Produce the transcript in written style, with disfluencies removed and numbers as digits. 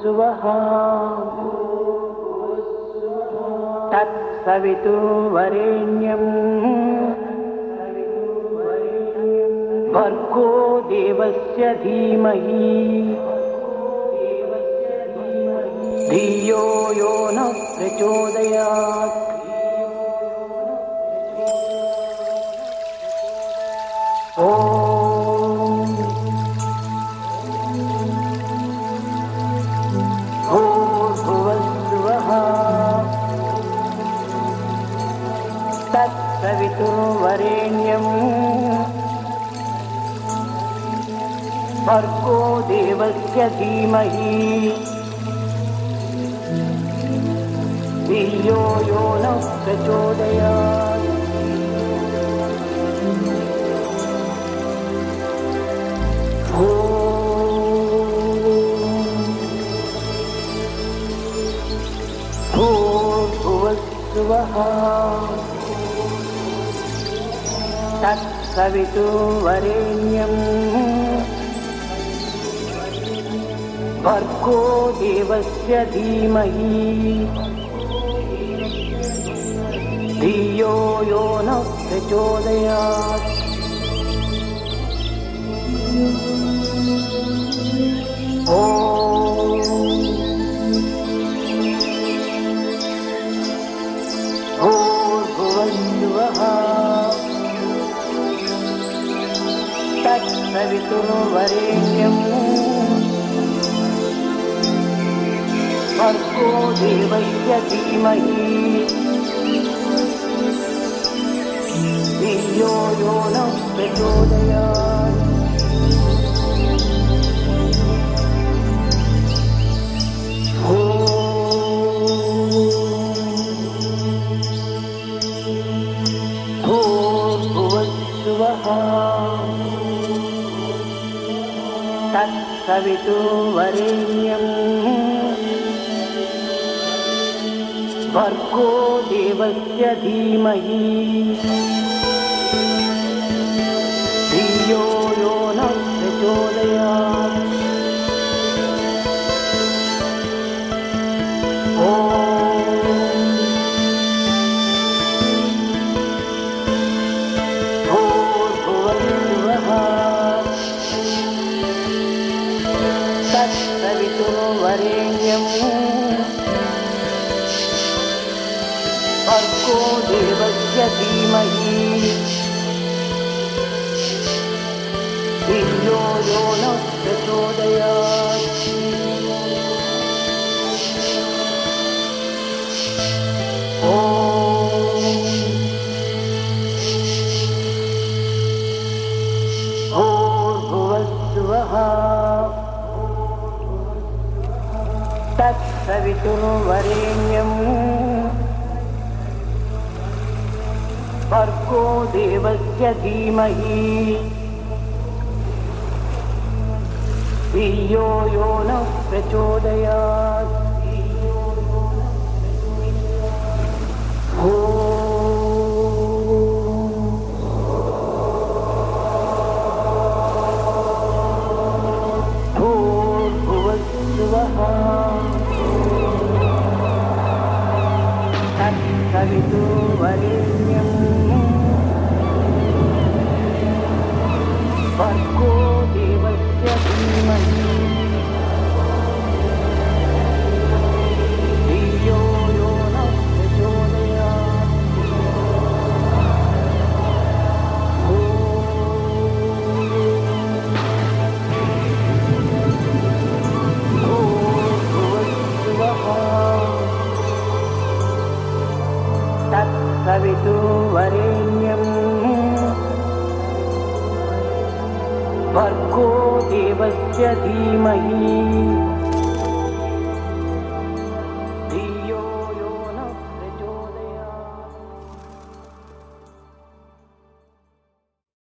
भूर्भुवस्सुवः तत्सवितुर्वरेण्यम् भर्गो देवस्य धीमहि धियो यो न प्रचोदयात्। ॐ भूर्भुवस्सुवः तत्सवितुर्वरेण्यम् भर्गो देवस्य धीमहि धियो यो न प्रचोदयात्। भूर्भुवस्सुवः तत्सवितुर्वरेण्यम् भर्गो देवस्य धीमहि धियो यो न प्रचोदयात्। ॐ भूर्भुवस्सुवः तत्सवितुर्वरेण्यम् भर्गो देवस्य धीमहि धियो यो न प्रचोदयात्। भूर्भुवस्सुवः तत्सवितुर्वरेण्यम् भर्गो देवस्य धीमहि धियो यो न प्रचोदयात्। ॐ भूर्भुवस्सुवः तत्सवितुर्वरेण्यम् भर्गो देवस्य धीमहि धियो यो न प्रचोदयात्। ॐ भूर्भुवस्सुवः तत्सवितुर्वरेण्यम् भर्गो देवस्य धीमहि धियो यो न प्रचोदयात्। भूर्भुवस्सुवः तत्सवितुर्वरेण्यम् भर्गो देवस्य धीमहि धियो यो न प्रचोदयात्। भूर्भुवस्सुवः तत्सवितुर्वरेण्यम् भर्गो देवस्य धीमहि